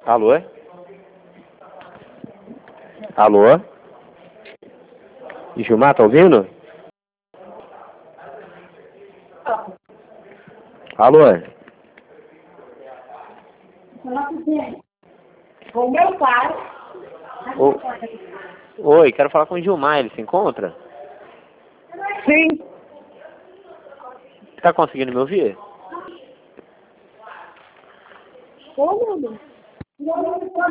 Alô? Alô? Gilmar, tá ouvindo? Alô? Com meu pai. Oi, quero falar com o Gilmar, ele se encontra? Sim. Tá conseguindo me ouvir? Ô, meu Deus.